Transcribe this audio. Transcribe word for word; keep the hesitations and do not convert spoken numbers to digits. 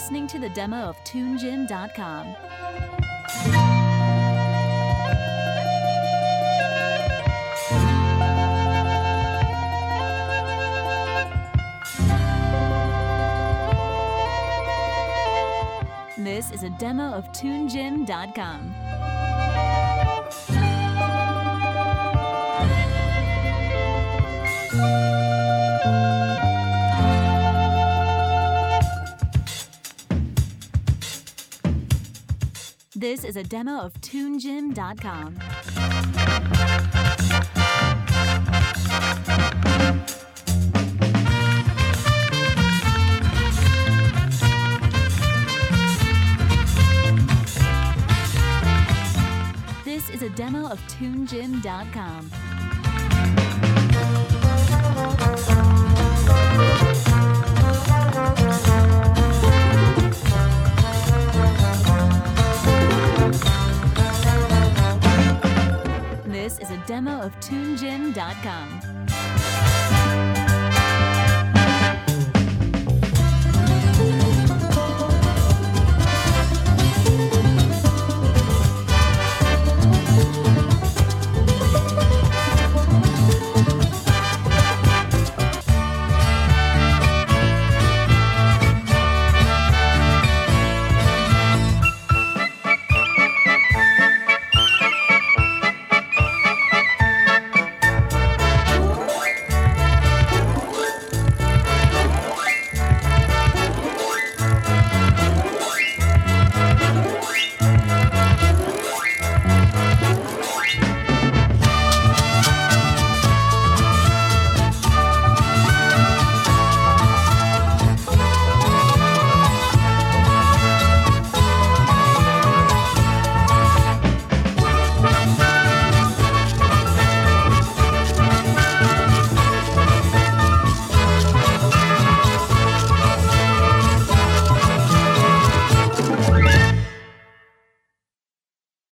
listening to the demo of Tune Gym dot com. This is a demo of Tune Gym dot com. This is a demo of Tune Gym dot com. This is a demo of Tune Gym dot com. This is a demo of Tune Gym dot com.